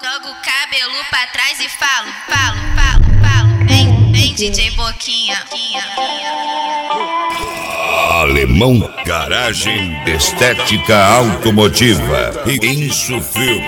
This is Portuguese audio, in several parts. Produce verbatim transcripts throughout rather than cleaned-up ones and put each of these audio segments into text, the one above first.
Jogo o cabelo pra trás e falo, falo, falo, falo. Vem, vem D J Boquinha. Alemão Garagem Estética Automotiva e Insufilme.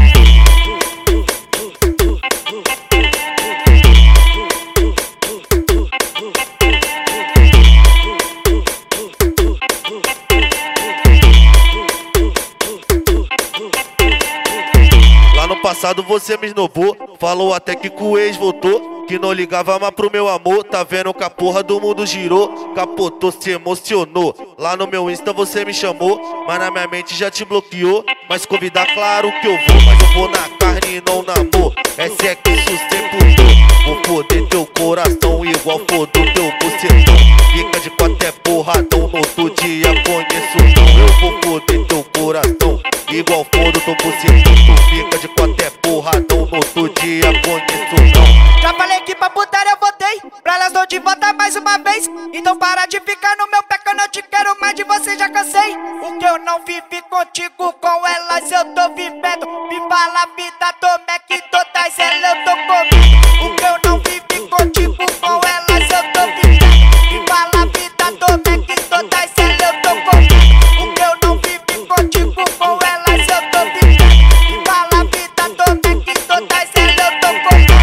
No passado você me esnobou, falou até que com o ex voltou, que não ligava mais pro meu amor. Tá vendo que a porra do mundo girou, capotou, se emocionou. Lá no meu Insta você me chamou, mas na minha mente já te bloqueou. Mas convidar, claro que eu vou, mas eu vou na carne e não na amor. Essa é que isso sempre dou. Vou foder teu coração igual fodo teu bucetão. Fica de quatro é porradão, no outro dia conheço não. Eu vou foder teu coração igual fodo teu bucetão. Tu fica de quatro é porradão, no outro dia conheço não. Já falei que pra putaria eu votei, pra elas não te votar mais uma vez. Então para de ficar no meu pé que eu não te quero mais de você, já cansei. O que eu não vivi contigo, com elas eu tô vivendo. Me fala a vida, tô Mac, todas elas eu tô comendo. O que eu não vivi contigo, com elas eu tô vivendo. Me fala a vida, tô Mac, todas elas eu tô comendo. O que eu não vivi contigo, com elas eu tô vivendo. Me fala a vida, tô Mac, todas elas eu tô comendo.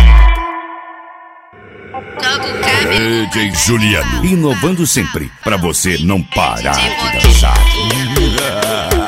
Jogo o cabelo. D J Juliano, inovando sempre, pra você não parar de dançar.